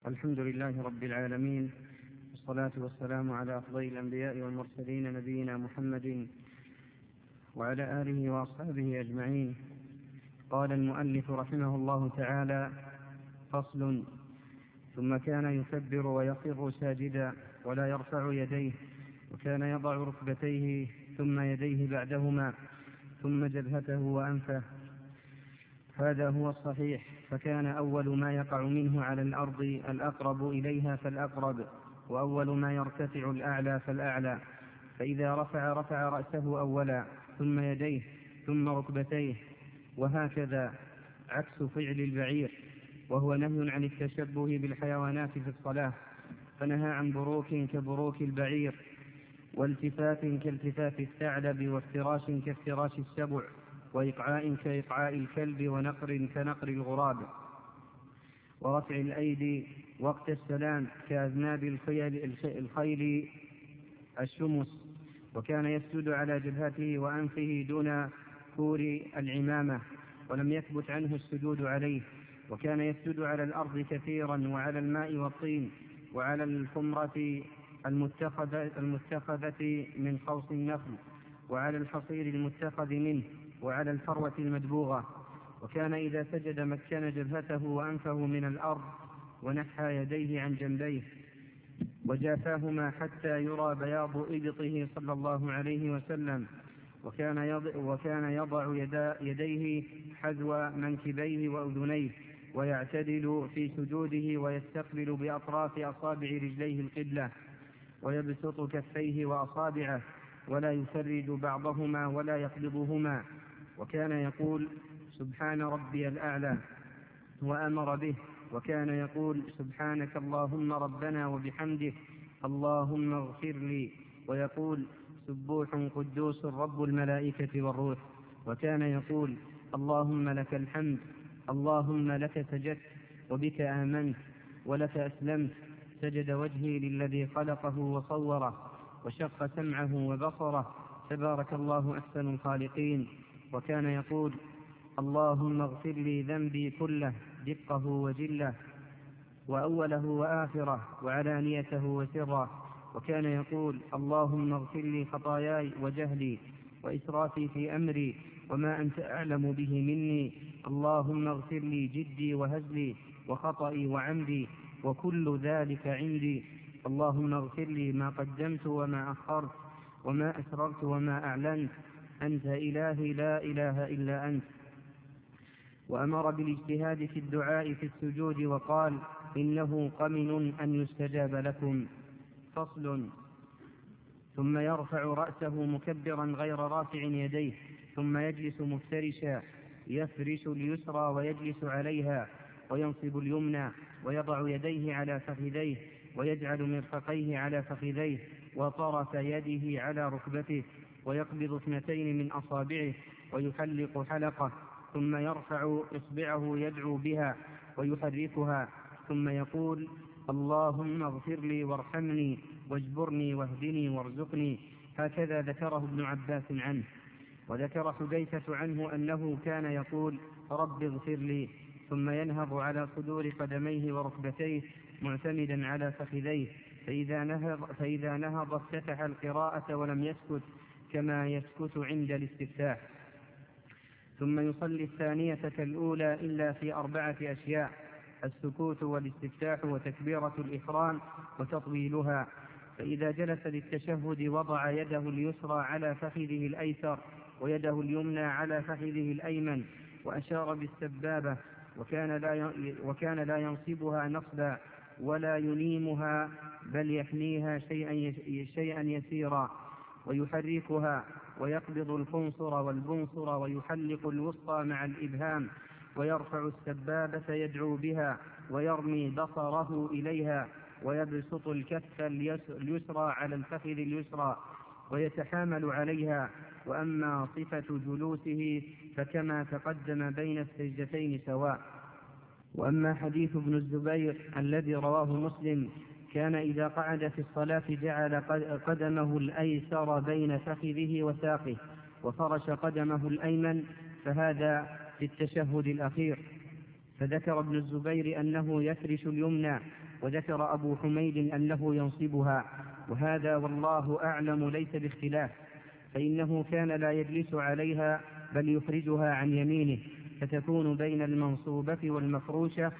الحمد لله رب العالمين، والصلاة والسلام على أفضل الأنبياء والمرسلين نبينا محمد وعلى آله وأصحابه أجمعين. قال المؤلف رحمه الله تعالى: فصل. ثم كان يكبر ويخر ساجدا ولا يرفع يديه، وكان يضع ركبتيه ثم يديه بعدهما ثم جبهته وأنفه. هذا هو الصحيح، فكان أول ما يقع منه على الأرض الأقرب إليها فالأقرب، وأول ما يرتفع الأعلى فالأعلى. فإذا رفع رأسه أولا ثم يديه ثم ركبتيه، وهكذا، عكس فعل البعير، وهو نهي عن التشبه بالحيوانات في الصلاة، فنهى عن بروك كبروك البعير، والتفات كالتفات الثعلب، وافتراش كافتراش السبع، وإقعاء كإقعاء الكلب، ونقر كنقر الغراب، ورفع الأيدي وقت السلام كأذناب الخيل الشمس. وكان يسجد على جبهته وأنفه دون كور العمامة، ولم يثبت عنه السجود عليه. وكان يسجد على الأرض كثيرا، وعلى الماء والطين، وعلى الخمرة المتخذة من خوص النخل، وعلى الحصير المتخذ منه، وعلى الفروة المدبوغة. وكان إذا سجد مكن جبهته وأنفه من الأرض، ونحى يديه عن جنبيه وجافاهما حتى يرى بياض إبطه صلى الله عليه وسلم. وكان يضع يديه حذو منكبيه وأذنيه، ويعتدل في سجوده، ويستقبل بأطراف أصابع رجليه القبلة، ويبسط كفيه وأصابعه، ولا يفرج بعضهما ولا يقبضهما. وكان يقول: سبحان ربي الأعلى، وأمر به. وكان يقول: سبحانك اللهم ربنا وبحمدك اللهم اغفر لي. ويقول: سبوح قدوس رب الملائكة والروح. وكان يقول: اللهم لك الحمد، اللهم لك سجدت، وبك آمنت، ولك أسلمت. سجد وجهي للذي خلقه وصوره، وشق سمعه وبصره، تبارك الله أحسن الخالقين. وكان يقول: اللهم اغفر لي ذنبي كله، دقه وجله، وأوله وآخره، وعلانيته وسره. وكان يقول: اللهم اغفر لي خطاياي وجهلي وإسرافي في أمري، وما أنت أعلم به مني. اللهم اغفر لي جدي وهزلي وخطئي وعمدي، وكل ذلك عندي. اللهم اغفر لي ما قدمت وما أخرت، وما أسررت وما أعلنت. أنت إلهي لا إله إلا أنت. وأمر بالاجتهاد في الدعاء في السجود، وقال: إنه قمن أن يستجاب لكم. فصل. ثم يرفع رأسه مكبرا غير رافع يديه، ثم يجلس مفترشا، يفرش اليسرى ويجلس عليها، وينصب اليمنى، ويضع يديه على فخذيه، ويجعل مرفقيه على فخذيه، وطرف يده على ركبته، ويقبض 2 من أصابعه، ويحلق حلقه، ثم يرفع إصبعه يدعو بها ويحركها، ثم يقول: اللهم اغفر لي وارحمني واجبرني واهدني وارزقني. هكذا ذكره ابن عباس عنه. وذكر حذيفة عنه أنه كان يقول: رب اغفر لي، ثم ينهض على صدور قدميه وركبتيه معتمدا على فخذيه، فإذا نهض افتتح القراءة ولم يسكت كما يسكت عند الاستفتاح. ثم يصلي الثانية كالأولى إلا في 4 أشياء: السكوت والاستفتاح وتكبيرة الإحرام وتطويلها. فإذا جلس للتشهد وضع يده اليسرى على فخذه الأيسر، ويده اليمنى على فخذه الأيمن، وأشار بالسبابة، وكان لا ينصبها نصبا ولا ينيمها، بل يحنيها شيئا يسيرا، ويحركها، ويقبض الخنصر والبنصر، ويحلق الوسطى مع الإبهام، ويرفع السبابة يدعو بها، ويرمي بصره إليها، ويبسط الكف اليسرى على الفخذ اليسرى، ويتحامل عليها. وأما صفة جلوسه فكما تقدم بين السجدتين سواء. وأما حديث ابن الزبير الذي رواه مسلم: كان إذا قعد في الصلاة جعل قدمه الأيسر بين فخذه وساقه، وفرش قدمه الأيمن، فهذا في التشهد الأخير. فذكر ابن الزبير أنه يفرش اليمنى وذكر أبو حميد أنه ينصبها، وهذا والله أعلم ليس باختلاف، فإنه كان لا يجلس عليها بل يفرجها عن يمينه، فتكون بين المنصوبة والمفروشة،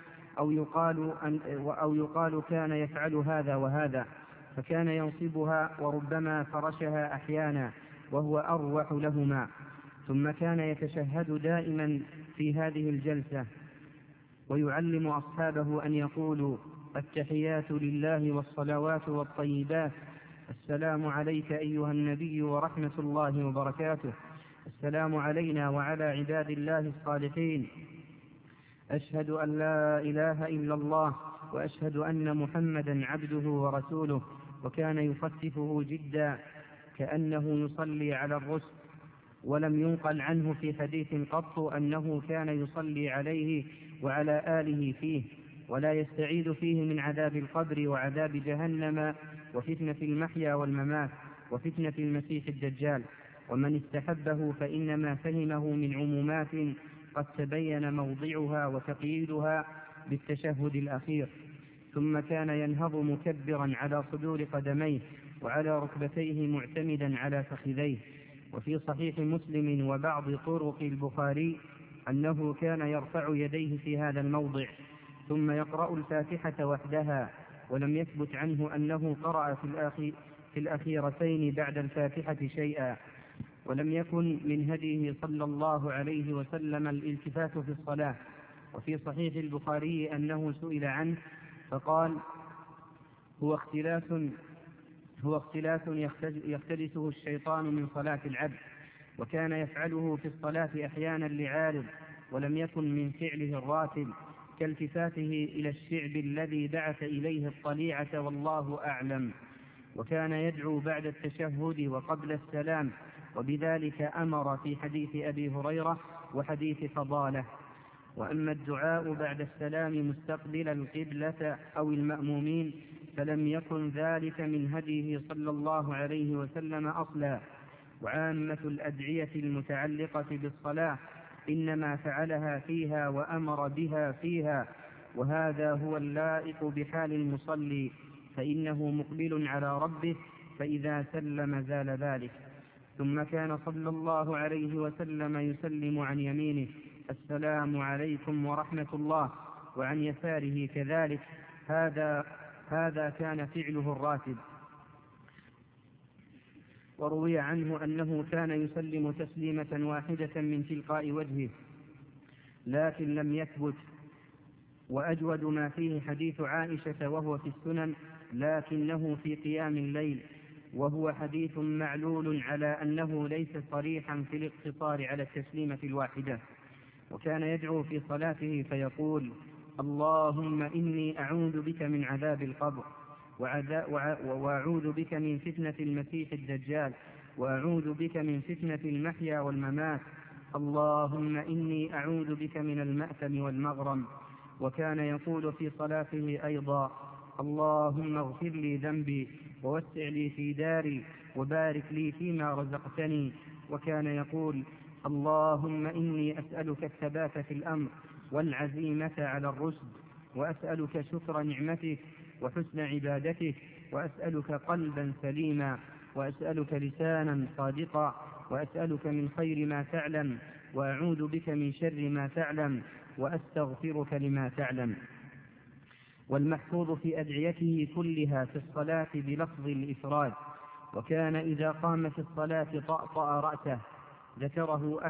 أو يقال كان يفعل هذا وهذا، فكان ينصبها وربما فرشها أحيانا وهو أروح لهما. ثم كان يتشهد دائما في هذه الجلسة ويعلم أصحابه أن يقولوا: التحيات لله والصلوات والطيبات، السلام عليك أيها النبي ورحمة الله وبركاته، السلام علينا وعلى عباد الله الصالحين، أشهد أن لا إله إلا الله وأشهد أن محمدا عبده ورسوله. وكان يخففه جدا كأنه يصلي على الرسل، ولم ينقل عنه في حديث قط أنه كان يصلي عليه وعلى آله فيه، ولا يستعيذ فيه من عذاب القبر وعذاب جهنم وفتنة المحيا والممات وفتنة المسيح الدجال. ومن استحبه فإنما فهمه من عمومات قد تبين موضعها وتقييدها بالتشهد الأخير. ثم كان ينهض مكبرا على صدور قدميه وعلى ركبتيه معتمدا على فخذيه. وفي صحيح مسلم وبعض طرق البخاري أنه كان يرفع يديه في هذا الموضع ثم يقرأ الفاتحة وحدها، ولم يثبت عنه أنه قرأ في الأخيرتين بعد الفاتحة شيئا. ولم يكن من هديه صلى الله عليه وسلم الالتفات في الصلاة. وفي صحيح البخاري أنه سئل عنه فقال: هو اختلاس يختلسه الشيطان من صلاة العبد، وكان يفعله في الصلاة أحيانا لعارض، ولم يكن من فعله الراتب، كالتفاته إلى الشعب الذي بعث إليه الطليعة والله أعلم. وكان يدعو بعد التشهد وقبل السلام، وبذلك أمر في حديث أبي هريرة وحديث فضالة. وأما الدعاء بعد السلام مستقبل القبلة أو المأمومين فلم يكن ذلك من هديه صلى الله عليه وسلم أصلا. وعامة الأدعية المتعلقة بالصلاة إنما فعلها فيها وأمر بها فيها، وهذا هو اللائق بحال المصلي، فإنه مقبل على ربه، فإذا سلم زال ذلك. ثم كان صلى الله عليه وسلم يسلم عن يمينه: السلام عليكم ورحمة الله، وعن يساره كذلك. هذا كان فعله الراتب. وروي عنه أنه كان يسلم تسليمة واحدة من تلقاء وجهه، لكن لم يثبت. وأجود ما فيه حديث عائشة وهو في السنن لكنه في قيام الليل، وهو حديث معلول على أنه ليس صريحا في الاقتصار على التسليمة الواحدة. وكان يدعو في صلاته فيقول: اللهم إني أعوذ بك من عذاب القبر، وأعوذ بك من فتنة المسيح الدجال، وأعوذ بك من فتنة المحيا والممات، اللهم إني أعوذ بك من المأثم والمغرم. وكان يقول في صلاته أيضا: اللهم اغفر لي ذنبي ووسع لي في داري وبارك لي فيما رزقتني. وكان يقول: اللهم إني أسألك الثبات في الأمر والعزيمة على الرشد، وأسألك شكر نعمتك وحسن عبادتك، وأسألك قلبا سليما، وأسألك لسانا صادقا، وأسألك من خير ما تعلم، وأعوذ بك من شر ما تعلم، وأستغفرك لما تعلم. والمحفوظ في أدعيته كلها في الصلاة بلفظ الإفراد. وكان إذا قام في الصلاة طأطأ رأسه، ذكره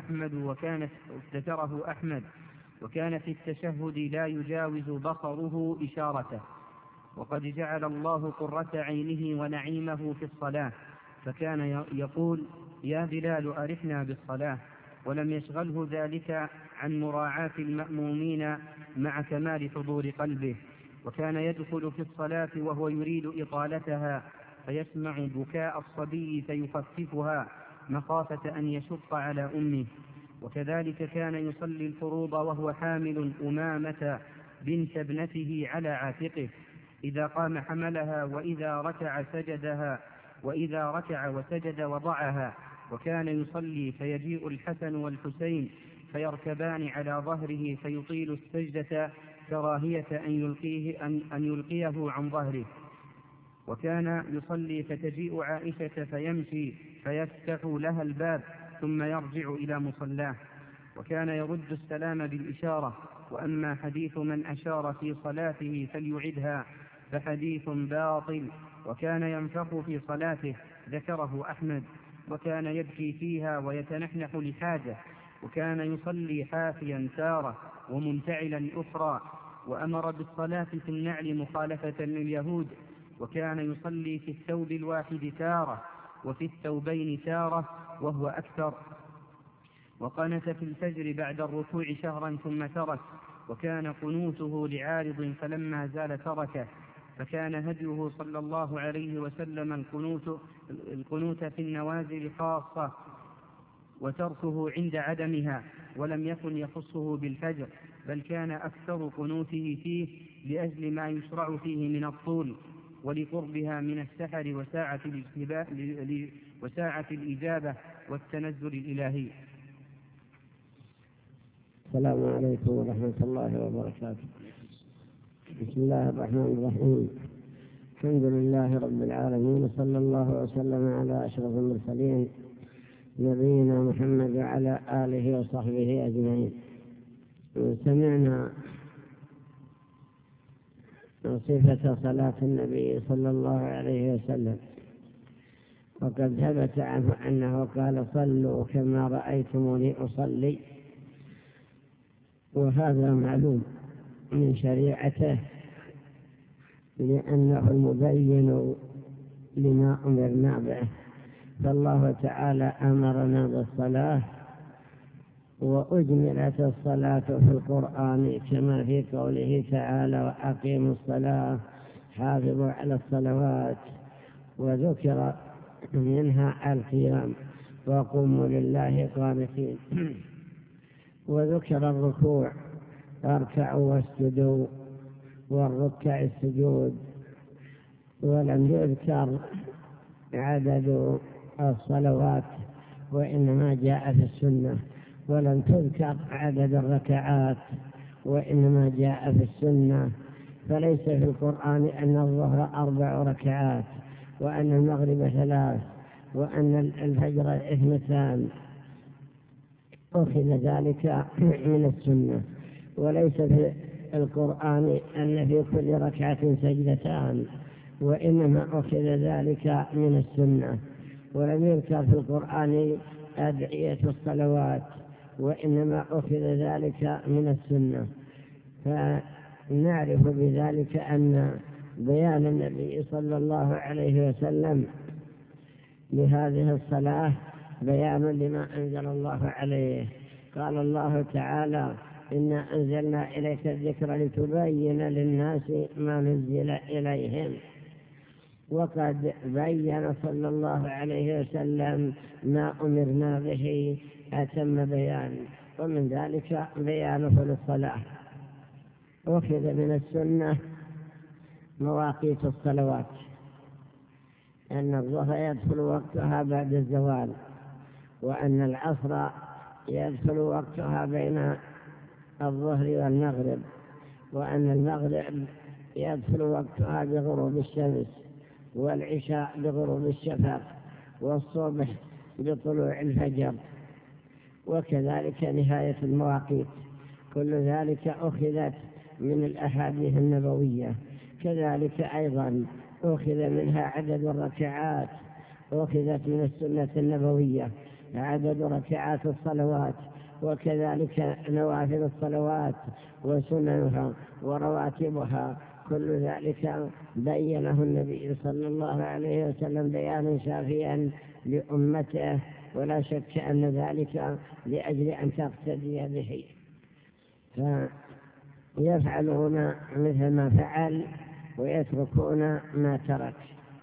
أحمد. وكان في التشهد لا يجاوز بصره إشارته. وقد جعل الله قرة عينه ونعيمه في الصلاة، فكان يقول: يا بلال أرحنا بالصلاة، ولم يشغله ذلك عن مراعاة المأمومين مع كمال حضور قلبه. وكان يدخل في الصلاة وهو يريد إطالتها، فيسمع بكاء الصبي فيخففها مخافة أن يشق على أمه. وكذلك كان يصلي الفروض وهو حامل أمامة بنت ابنته على عاتقه، إذا قام حملها، وإذا ركع سجدها، وإذا ركع وسجد وضعها. وكان يصلي فيجيء الحسن والحسين فيركبان على ظهره فيطيل السجدة كراهية أن يلقيه عن ظهره. وكان يصلي فتجيء عائشة فيمشي فيفتح لها الباب ثم يرجع إلى مصلاه، وكان يرد السلام بالإشارة. وأما حديث من أشار في صلاته فليعدها فحديث باطل، وكان ينفخ في صلاته ذكره أحمد، وكان يبكي فيها ويتنحنح لحاجة، وكان يصلي حافيا تارة ومنتعلا أخرى، وأمر بالصلاة في النعل مخالفة لليهود، وكان يصلي في الثوب الواحد تارة وفي الثوبين تارة وهو أكثر، وقنت في الفجر بعد الركوع شهرا ثم ترك، وكان قنوته لعارض فلما زال تركه. فكان هديه صلى الله عليه وسلم القنوت في النوازل خاصة، وتركه عند عدمها، ولم يكن يخصه بالفجر، بل كان أكثر قنوته فيه لأجل ما يشرع فيه من الطول، ولقربها من السحر وساعة الإجابة والتنزل الإلهي. السلام عليكم ورحمة الله وبركاته. بسم الله الرحمن الرحيم. الحمد لله رب العالمين، صلى الله وسلم على أشرف المرسلين نبينا محمد وعلى آله وصحبه أجمعين. سمعنا صفة صلاة النبي صلى الله عليه وسلم، وقد ثبت عنه أنه قال: صلوا كما رأيتموني أصلي. وهذا معلوم من شريعته، لأنه المبين لما أمرنا به. فالله تعالى أمرنا بالصلاة، وأجملت الصلاة في القرآن كما في قوله تعالى: وأقيموا الصلاة حافظوا على الصلوات، وذكر منها القيام وقوموا لله قانتين، وذكر الركوع اركعوا واسجدوا والركع السجود، ولم يذكر عدد الصلوات، وإنما جاء في السنة. ولم تذكر عدد الركعات، وإنما جاء في السنة. فليس في القرآن أن الظهر 4 ركعات، وأن المغرب 3، وأن الفجر 2. أخذ ذلك من السنة. وليس في القرآن أن في كل ركعة سجدتان، وإنما أخذ ذلك من السنة. ولم يذكر في القرآن أدعية الصلوات، وإنما أخذ ذلك من السنة. فنعرف بذلك أن بيان النبي صلى الله عليه وسلم لهذه الصلاة بيان لما أنزل الله عليه. قال الله تعالى: إنا أنزلنا إليك الذكر لتبين للناس ما نزل إليهم. وقد بين صلى الله عليه وسلم ما أمرنا به أتم بيان، ومن ذلك بيانه للصلاة. أخذ من السنة مواقيت الصلوات، أن الظهر يدخل وقتها بعد الزوال، وأن العصر يدخل وقتها بين الظهر والمغرب، وأن المغرب يدخل وقتها بغروب الشمس، والعشاء بغروب الشفق، والصبح بطلوع الفجر، وكذلك نهاية المواقيت. كل ذلك أخذت من الأحاديث النبوية. كذلك أيضا أخذ منها عدد الركعات، أخذت من السنة النبوية عدد ركعات الصلوات، وكذلك نوافل الصلوات وسننها ورواتبها. كل ذلك بينه النبي صلى الله عليه وسلم بيانا شافيا لأمته، ولا شك أن ذلك لأجل أن تقتدي به. فيفعلون مثل ما فعل ويتركون ما ترك.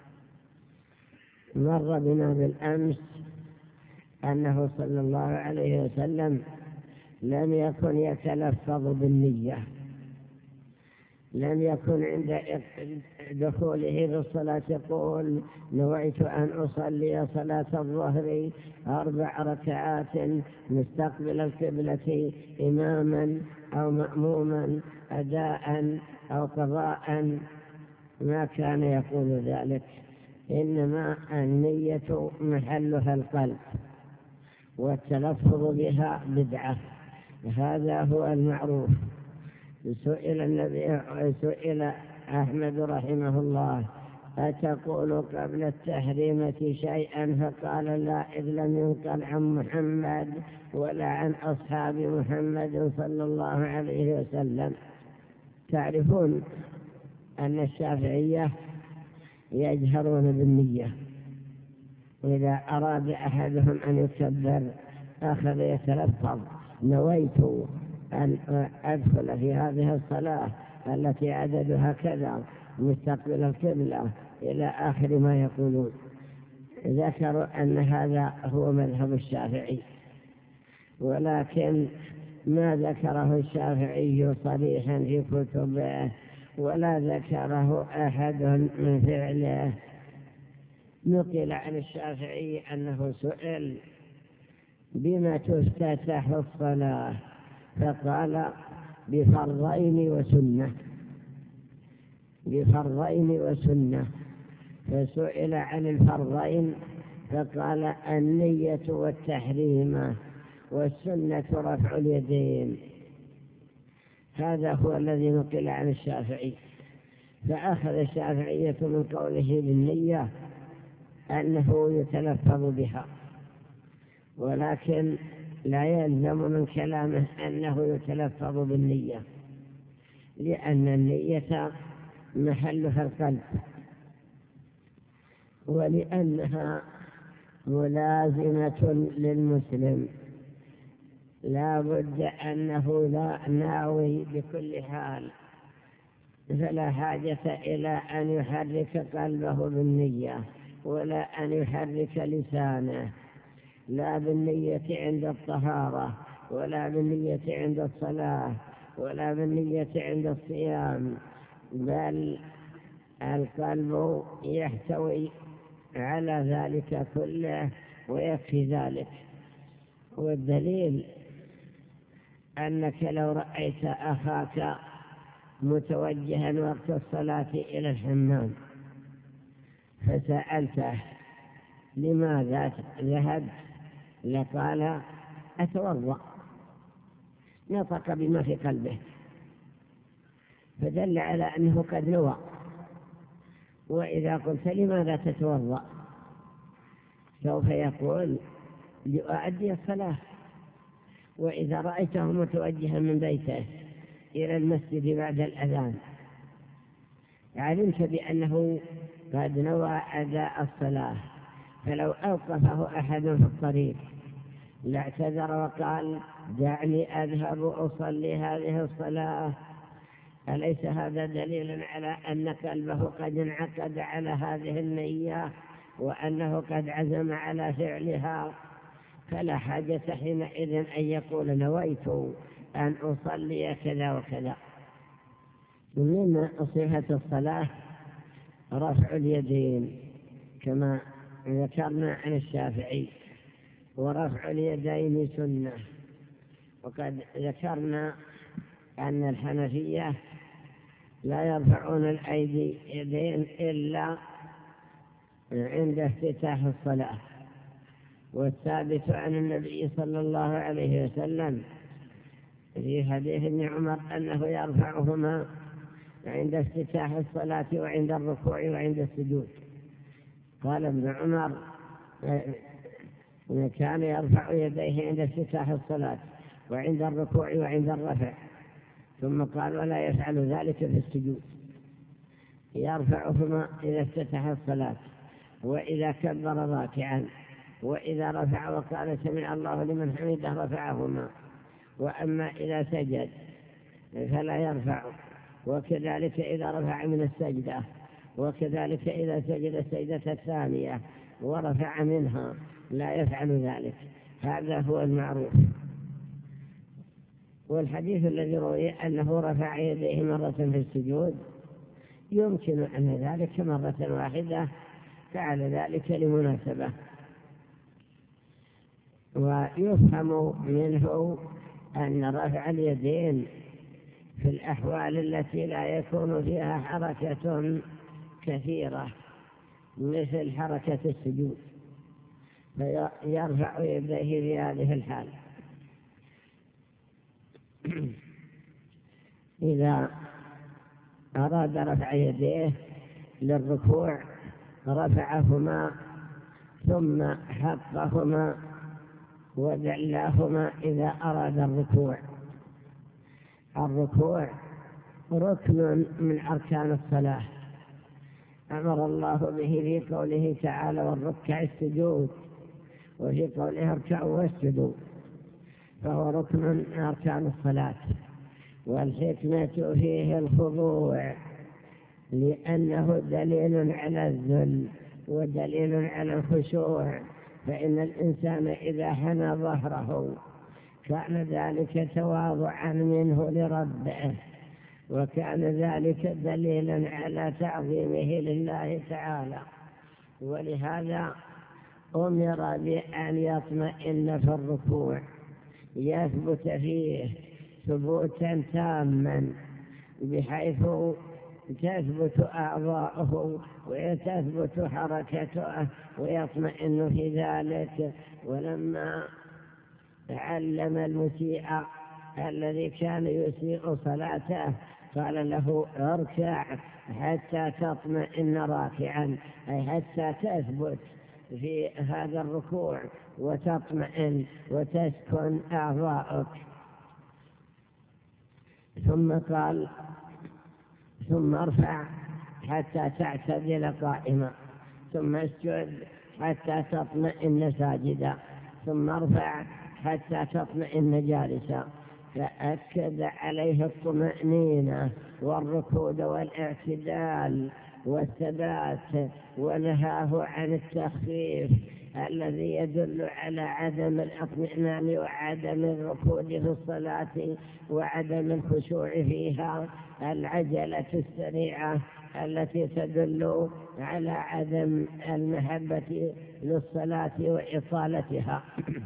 مر بنا بالأمس أنه صلى الله عليه وسلم لم يكن يتلفظ بالنية، لم يكن عند دخوله بالصلاة يقول نويت أن أصلي صلاة الظهر 4 ركعات مستقبل القبلة إماما أو مأموما أداء أو قضاء، ما كان يقول ذلك، إنما النية محلها القلب والتلفظ بها بدعة، هذا هو المعروف. سئل أحمد رحمه الله أتقول قبل التحريمة شيئا؟ فقال لا، إذ لم ينقل عن محمد ولا عن أصحاب محمد صلى الله عليه وسلم. تعرفون أن الشافعية يجهرون بالنية، إذا أراد أحدهم أن يكبر أخذ يتلفظ نويت أن أدخل في هذه الصلاة التي عددها كذا مستقبل القبلة إلى آخر ما يقولون. ذكروا أن هذا هو مذهب الشافعي، ولكن ما ذكره الشافعي صريحا في كتبه ولا ذكره أحد من فعله. نقل عن الشافعي أنه سئل بما تفتتح الصلاة فقال بفرضين وسنة. فسئل عن الفرضين فقال النية والتحريم، والسنة رفع اليدين. هذا هو الذي نقل عن الشافعي. فأخذ الشافعية من قوله بالنية أنه يتلفظ بها، ولكن لا يلزم من كلامه أنه يتلفظ بالنية، لأن النية محلها القلب، ولأنها ملازمة للمسلم، لا بد أنه لا ناوي بكل حال، فلا حاجة إلى أن يحرك قلبه بالنية ولا أن يحرك لسانه، لا بالنية عند الطهارة ولا بالنية عند الصلاة ولا بالنية عند الصيام، بل القلب يحتوي على ذلك كله ويكفي ذلك. والدليل أنك لو رأيت أخاك متوجها وقت الصلاة إلى الحمام فسألته لماذا ذهبت لقال أتوضأ، نطق بما في قلبه، فدل على أنه قد نوى. وإذا قلت لماذا تتوضأ سوف يقول لأؤدي الصلاة. وإذا رأيته متوجها من بيته إلى المسجد بعد الأذان علمت بأنه قد نوى أداء الصلاة، فلو أوقفه أحد في الطريق لاعتذر وقال دعني أذهب أصلي هذه الصلاة، أليس هذا دليل على أن قلبه قد انعقد على هذه النية وأنه قد عزم على فعلها؟ فلا حاجة حينئذ أن يقول نويت أن أصلي كذا وكذا. من صفة الصلاة رفع اليدين كما ذكرنا عن الشافعي، ورفع اليدين سنة. وقد ذكرنا أن الحنفية لا يرفعون الأيدي يدين إلا عند افتتاح الصلاة، والثابت عن النبي صلى الله عليه وسلم في حديث ابن عمر أنه يرفعهما عند افتتاح الصلاة وعند الركوع وعند السجود. قال ابن عمر كان يرفع يديه عند افتتاح الصلاة وعند الركوع وعند الرفع، ثم قال ولا يفعل ذلك في السجود، يرفعهما إذا افتتح الصلاة وإذا كبر راكعا وإذا رفع وقال سمع الله لمن حمده رفعهما، وأما إذا سجد فلا يرفع، وكذلك إذا رفع من السجدة، وكذلك إذا سجد السجدة الثانية ورفع منها لا يفعل ذلك. هذا هو المعروف. والحديث الذي روي أنه رفع يديه مرة في السجود يمكن أن ذلك مرة واحدة فعل ذلك لمناسبة. ويفهم منه أن رفع اليدين في الأحوال التي لا يكون فيها حركة كثيرة مثل حركة السجود فيرفع يديه في هذه الحال. إذا أراد رفع يديه للركوع رفعهما ثم حطهما ودلاهما إذا أراد الركوع. الركوع ركن من أركان الصلاة أمر الله به في قوله تعالى والركع السجود، وفي قوله اركعوا واسجدوا، فهو ركن من أركان الصلاة. والحكمة فيه الخضوع لأنه دليل على الذل ودليل على الخشوع، فإن الإنسان إذا حنى ظهره كان ذلك تواضعا منه لربه، وكان ذلك دليلا على تعظيمه لله تعالى. ولهذا أمر بأن يطمئن في الركوع يثبت فيه ثبوتا تاما بحيث تثبت أعضاؤه وتثبت حركته ويطمئن في ذلك. ولما علم المسيء الذي كان يسيء صلاته قال له اركع حتى تطمئن راكعا، أي حتى تثبت في هذا الركوع وتطمئن وتسكن أعضاؤك. ثم قال ثم ارفع حتى تعتدل قائما، ثم اسجد حتى تطمئن ساجدا، ثم ارفع حتى تطمئن جالسا. فأكد عليه الطمأنينة والركود والاعتدال والثبات، ونهاه عن التخفيف الذي يدل على عدم الاطمئنان وعدم الركود في الصلاة وعدم الخشوع فيها، العجلة السريعة التي تدل على عدم المحبة للصلاة وإطالتها.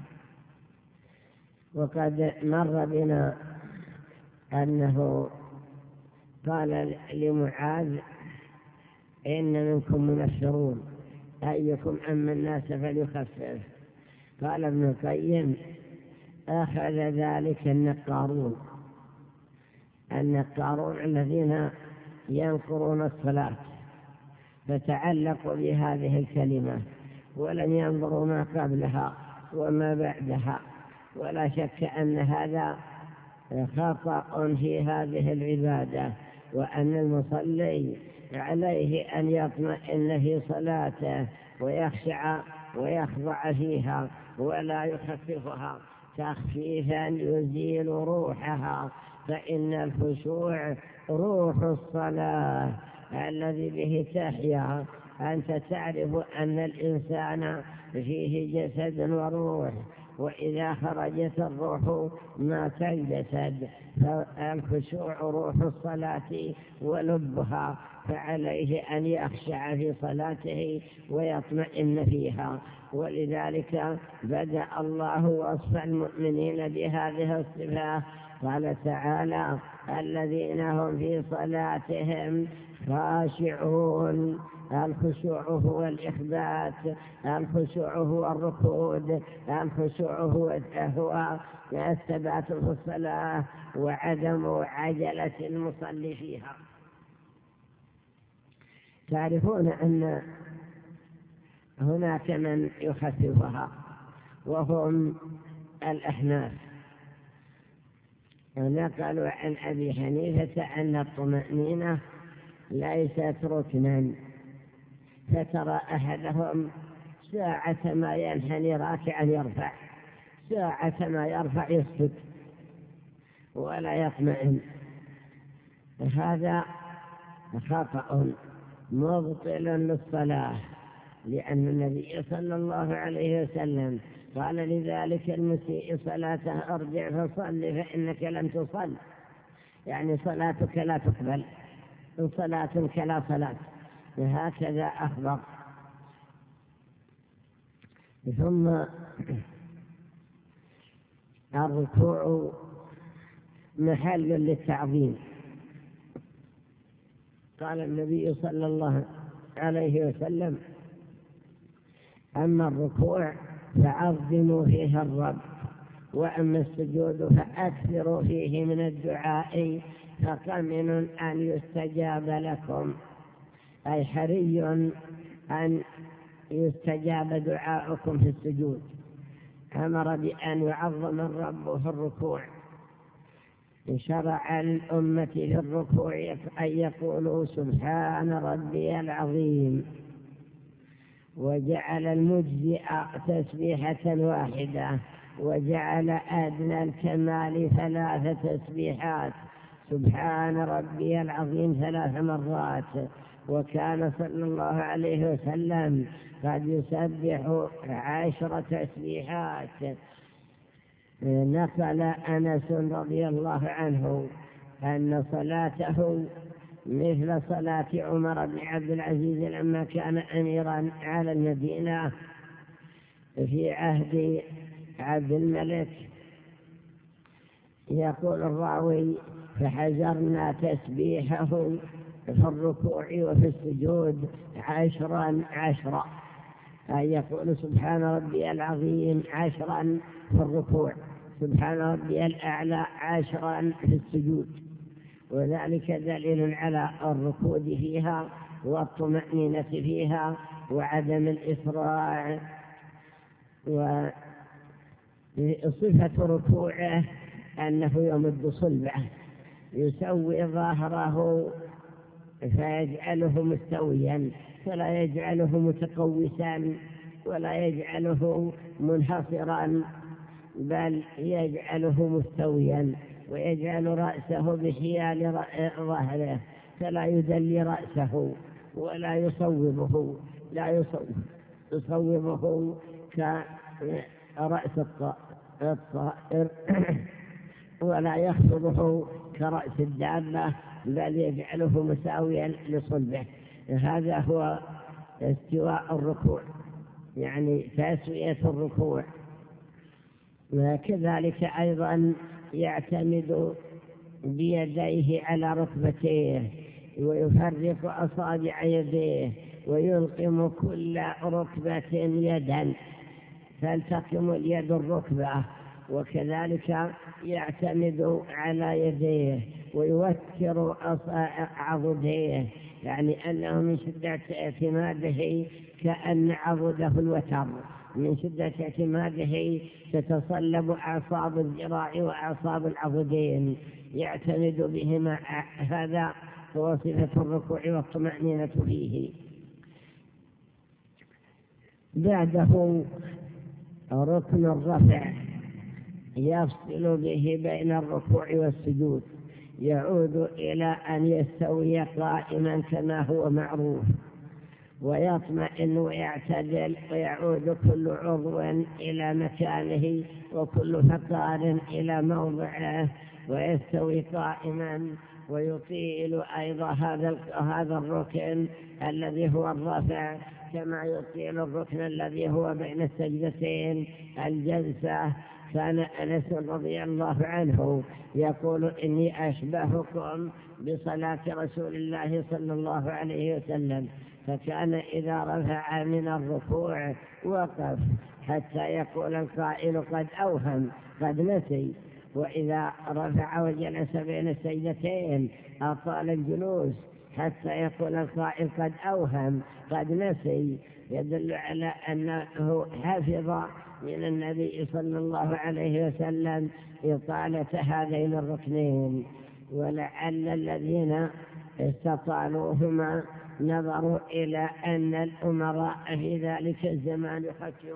وقد مر بنا أنه قال لمعاذ إن منكم منفرون أيكم أما الناس فليخفف. قال ابن القيم أخذ ذلك النقارون الذين ينقرون الصلاة، فتعلقوا بهذه الكلمة ولم ينظروا ما قبلها وما بعدها. ولا شك أن هذا خطأ في هذه العبادة، وأن المصلي عليه أن يطمئن في صلاته ويخشع ويخضع فيها ولا يخففها تخفيفا يزيل روحها، فإن الخشوع روح الصلاة الذي به تحيا. أنت تعرف أن الإنسان فيه جسد وروح، وإذا خرجت الروح مات الجسد، فالخشوع روح الصلاة ولبها، فعليه أن يخشع في صلاته ويطمئن فيها. ولذلك بدأ الله وصف المؤمنين بهذه الصفة، قال تعالى الذين هم في صلاتهم خاشعون. الخشوع هو الإخبات، الخشوع هو الركود، الخشوع هو الثبات في الصلاة وعدم عجلة المصلي فيها. تعرفون أن هناك من يخففها وهم الأحناف. نقلوا عن أبي حنيفة أن الطمأنينة ليست ركنا، فترى أحدهم ساعة ما ينحني راكعا يرفع، ساعة ما يرفع يسجد ولا يطمئن. هذا خطأ مبطل للصلاة، لأن النبي صلى الله عليه وسلم قال لذلك المسيء صلاته ارجع فصل فإنك لم تصل، يعني صلاتك لا تقبل، صلاتك لا صلاة، هكذا أخبر. ثم الركوع محل للتعظيم. قال النبي صلى الله عليه وسلم: أما الركوع فعظموا فيه الرب، وأما السجود فأكثروا فيه من الدعاء فقمن أن يستجاب لكم، أي حري أن يستجاب دعاؤكم في السجود. أمر بأن يعظم الرب في الركوع. شرع للأمة في الركوع أن يقولوا سبحان ربي العظيم، وجعل المجزئ تسبيحة واحدة، وجعل أدنى الكمال 3 تسبيحات، سبحان ربي العظيم 3 مرات. وكان صلى الله عليه وسلم قد يسبح 10 تسبيحات. نقل أنس رضي الله عنه أن صلاته مثل صلاة عمر بن عبد العزيز لما كان أميرا على المدينة في عهد عبد الملك. يقول الراوي: فحجرنا تسبيحه في الركوع وفي السجود 10 أي يقول سبحان ربي العظيم 10 في الركوع، سبحان ربي الأعلى 10 في السجود. وذلك دليل على الركود فيها والطمأنينة فيها وعدم الإسراع. وصفة ركوعه أنه يمد صلبه، يسوي ظهره فيجعله مستويا، فلا يجعله متقوسا ولا يجعله منحصرا، بل يجعله مستويا، ويجعل رأسه بحيال ظهره، فلا يدلي رأسه ولا يصوبه، يصوبه كرأس الطائر ولا يخفضه كرأس الدابة، بل يجعله مساويا لصلبه. هذا هو استواء الركوع، يعني تسوية الركوع. وكذلك أيضا يعتمد بيديه على ركبتيه، ويفرق أصابع يديه، ويلقم كل ركبة يدا فالتقم اليد الركبة. وكذلك يعتمد على يديه ويوتر عضديه، يعني أنه من شدة اعتماده كأن عضده الوتر، من شدة اعتماده تتصلب أعصاب الذراع وأعصاب العضدين، يعتمد بهما. هذا هو صفة الركوع والطمأنينة فيه. بعده ركن الرفع يفصل به بين الركوع والسجود، يعود إلى أن يستوي قائما كما هو معروف، ويطمئن ويعتدل، ويعود كل عضو إلى مكانه وكل فقار إلى موضعه، ويستوي قائما، ويطيل أيضا هذا الركن الذي هو الرفع كما يطيل الركن الذي هو بين السجدتين الجلسة. كان أنس رضي الله عنه يقول: إني أشبهكم بصلاة رسول الله صلى الله عليه وسلم، فكان إذا رفع من الركوع وقف حتى يقول القائل قد أوهم قد نسي، وإذا رفع وجلس بين السجدتين أطال الجلوس حتى يقول القائل قد أوهم قد نسي، يدل على أنه حفظ من النبي صلى الله عليه وسلم إطالة هذين الركنين. ولعل الذين استطالوهما نظروا إلى أن الأمراء في ذلك الزمان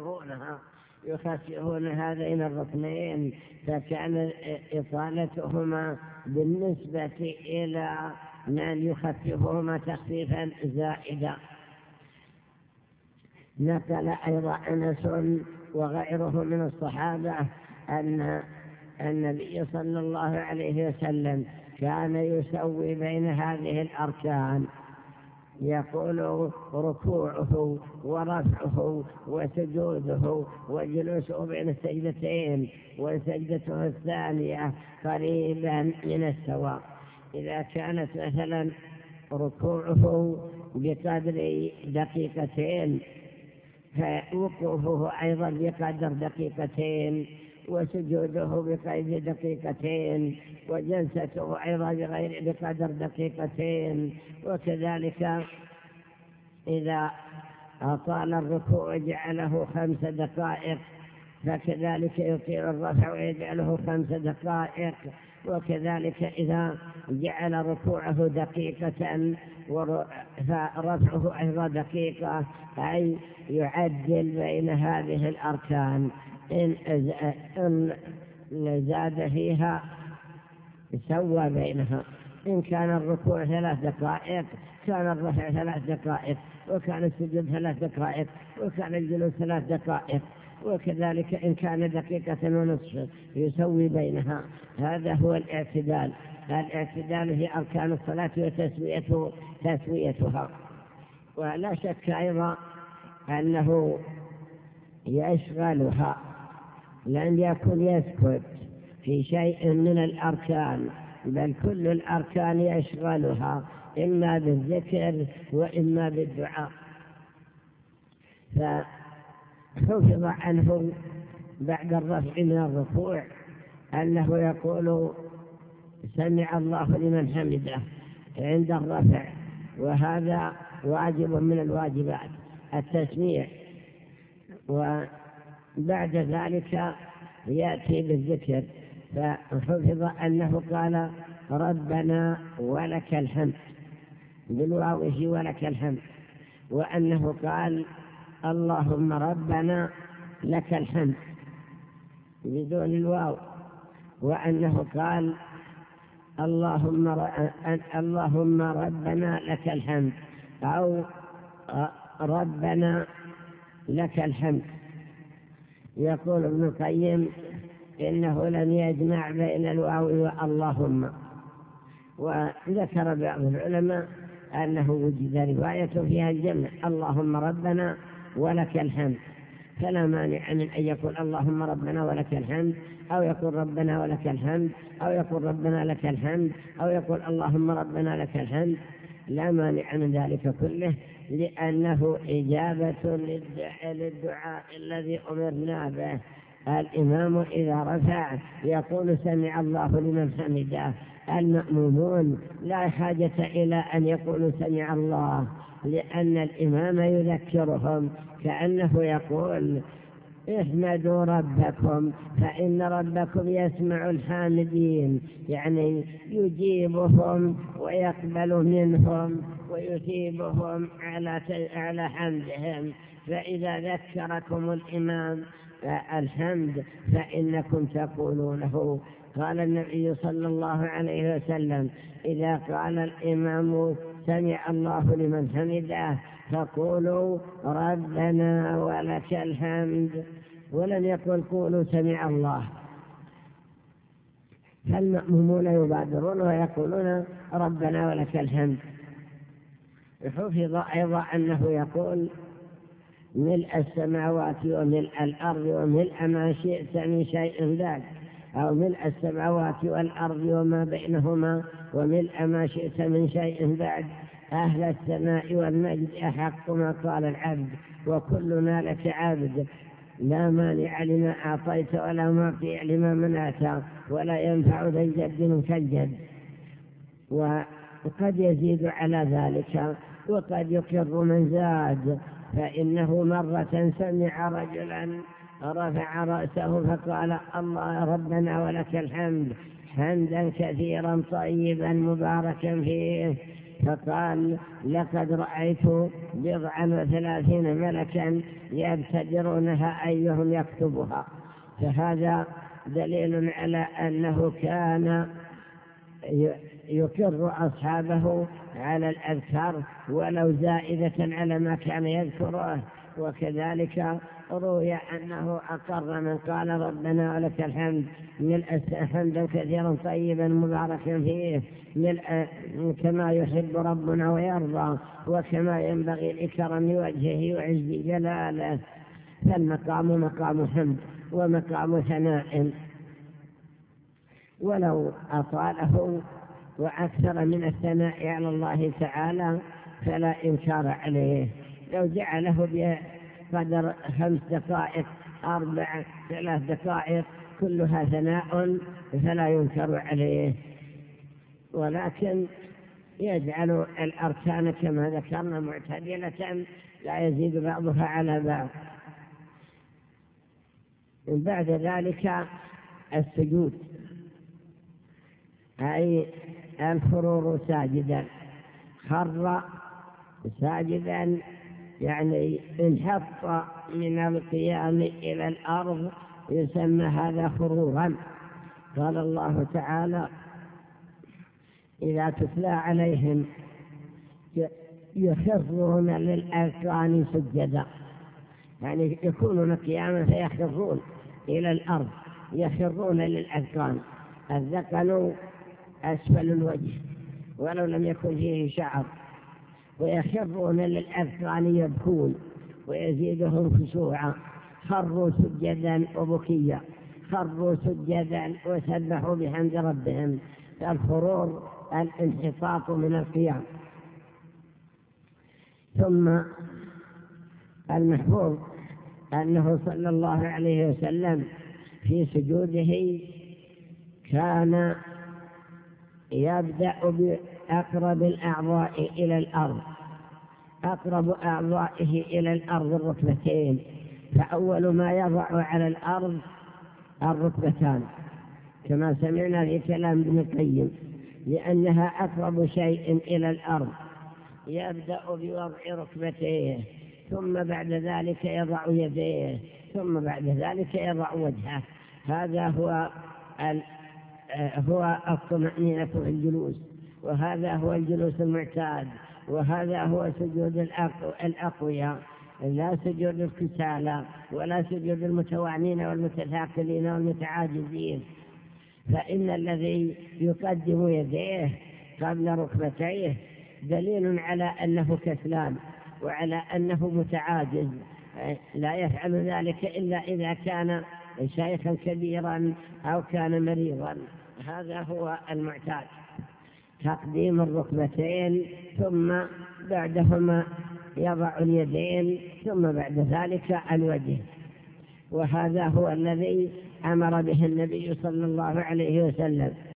يخففون هذين الركنين، فكان إطالتهما بالنسبة إلى من يخففهما تخفيفا زائدا. نقل أيضا أنس وغيره من الصحابة أن النبي صلى الله عليه وسلم كان يسوي بين هذه الأركان، يقول ركوعه ورفعه وسجوده وجلوسه بين السجدتين وسجدته الثانية قريبا من السواء. إذا كانت مثلا ركوعه بقدر دقيقتين فوقوفه أيضا بقدر دقيقتين، وسجوده بقدر دقيقتين، وجلسته أيضا بقدر دقيقتين. وكذلك إذا أطال الركوع جعله 5 دقائق، فكذلك يطيل الرفع ويجعله 5 دقائق. وكذلك إذا جعل ركوعه دقيقة فرفعه أيضا دقيقة، أي يعدل بين هذه الأركان. إن زاد فيها سوى بينها. إن كان الركوع 3 دقائق كان الرفع 3 دقائق، وكان السجود 3 دقائق، وكان الجلوس 3 دقائق. وكذلك إن كان دقيقة ونصف يسوي بينها. هذا هو الاعتدال. الاعتدال هي أركان الصلاة وتسويتها. ولا شك أيضا أنه يشغلها، لن يكن يسكت في شيء من الأركان، بل كل الأركان يشغلها، إما بالذكر وإما بالدعاء. فحفظ عنه بعد الرفع من الركوع أنه يقول سمع الله لمن حمده عند الرفع، وهذا واجب من الواجبات التسميع. وبعد ذلك يأتي بالذكر، فحفظ أنه قال ربنا ولك الحمد بالواو ولك الحمد، وأنه قال اللهم ربنا لك الحمد بدون الواو، وأنه قال اللهم ربنا لك الحمد أو ربنا لك الحمد. يقول ابن القيم إنه لم يجمع بين الواو واللهم. وذكر بعض العلماء أنه وجد رواية فيها الجمع اللهم ربنا ولك الحمد، فلا مانع من أن يقول اللهم ربنا ولك الحمد، أو يقول ربنا ولك الحمد، أو يقول ربنا لك الحمد، أو يقول اللهم ربنا لك الحمد. لا مانع من ذلك كله، لأنه إجابة للدعاء الذي أمرنا به. الإمام إذا رفع يقول سمع الله لمن حمده. المأمومون لا حاجة إلى أن يقولوا سمع الله، لأن الإمام يذكرهم كأنه يقول احمدوا ربكم فإن ربكم يسمع الحامدين، يعني يجيبهم ويقبل منهم ويثيبهم على حمدهم. فإذا ذكركم الإمام الحمد فإنكم تقولونه. قال النبي صلى الله عليه وسلم إذا قال الإمام سمع الله لمن حمده فقولوا ربنا ولك الحمد، ولم يقل قولوا سمع الله. فالمأمومون يبادرون ويقولون ربنا ولك الحمد. حفظ أيضا أنه يقول ملء السماوات وملء الأرض وملء ما شئت من شيء ذاك، أو ملء السماوات والأرض وما بينهما وملء ما شئت من شيء بعد. أهل السماء والمجد أحق ما قال العبد وكلنا لك عبد، لا مانع لما أعطيت ولا معطي لما منعت ولا ينفع ذا الجد منك الجد. وقد يزيد على ذلك وقد يقر من زاد. فإنه مرة سمع رجلا رفع رأسه فقال الله ربنا ولك الحمد حمدا كثيرا طيبا مباركا فيه، فقال لقد رأيت 39 ملكا يبتدرونها أيهم يكتبها. فهذا دليل على أنه كان يكر أصحابه على الأذكار ولو زائدة على ما كان يذكره. وكذلك روي أنه أقر من قال ربنا ولك الحمد ملء حمدا كثيرا طيبا مباركا فيه كما يحب ربنا ويرضى وكما ينبغي لكرم وجهه وعز جلاله. فالمقام مقام حمد ومقام ثناء، ولو أطاله وأكثر من الثناء على الله تعالى فلا إنكار عليه. لو جعله بقدر 5 دقائق 4 3 دقائق كلها ثناء فلا ينكر عليه، ولكن يجعل الأركان كما ذكرنا معتدلة لا يزيد بعضها على بعض. بعد ذلك السجود، أي الخرور ساجدا، خر ساجدا يعني انحط من القيام إلى الأرض، يسمى هذا خرورا. قال الله تعالى إذا تتلى عليهم يخرون للأذقان سجدا، يعني يكونون قياما فيخرون إلى الأرض، يخرون للأذقان. الذقن أسفل الوجه ولو لم يكن فيه شعر، ويخرون للأذقان يبكون ويزيدهم خشوعا. خروا سجدا وبكيا، خروا سجدا وسبحوا بحمد ربهم. الخرور الانحطاط من القيام. ثم المحفوظ أنه صلى الله عليه وسلم في سجوده كان يبدأ بأقرب الأعضاء إلى الأرض، أقرب أعضائه إلى الأرض الركبتين، فأول ما يضع على الأرض الركبتان كما سمعنا في كلام ابن القيم، لأنها أقرب شيء إلى الأرض. يبدأ بوضع ركبتيه، ثم بعد ذلك يضع يديه، ثم بعد ذلك يضع وجهه. هذا هو الطمأنينة في الجلوس، وهذا هو الجلوس المعتاد، وهذا هو سجود الأقوياء، لا سجود الكسالى ولا سجود المتوانين والمتثاقلين والمتعاجزين. فإن الذي يقدم يديه قبل ركبتيه دليل على أنه كسلان وعلى أنه متعاجز، لا يفعل ذلك إلا إذا كان شيخا كبيرا أو كان مريضا. هذا هو المعتاد، تقديم الركبتين ثم بعدهما يضع اليدين ثم بعد ذلك الوجه. وهذا هو الذي أمر به النبي صلى الله عليه وسلم،